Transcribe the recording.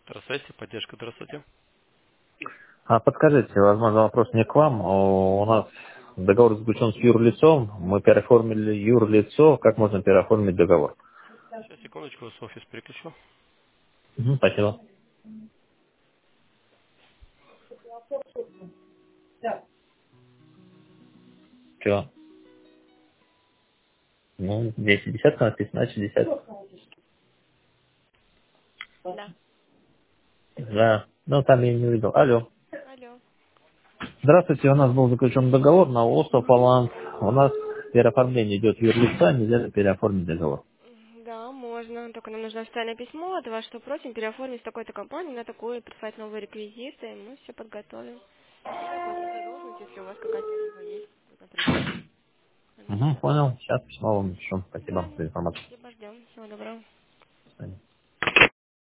Здравствуйте, поддержка, здравствуйте. Подскажите, возможно, вопрос не к вам. У нас договор заключен с юрлицом. Мы переоформили юрлицо. Как можно переоформить договор? Сейчас, секундочку, вас в офис переключу. Спасибо. Че? Ну, 210 написано, значит 10. Да. Да. Ну, там я не увидел. Алло. Алло. Здравствуйте, у нас был заключен договор на Осо У нас переоформление идет юрлица, нельзя ли переоформить договор. Да, можно. Только нам нужно официальное письмо от вас, что просим переоформить с такой-то компании на такую, прислать новые реквизиты, и мы все подготовим. И оплатить задолженность, если у вас какая-то либо есть, например. Понял. Сейчас письмо вам напишу. Да, Спасибо за информацию. спасибо, ждем. Всего доброго. До свидания.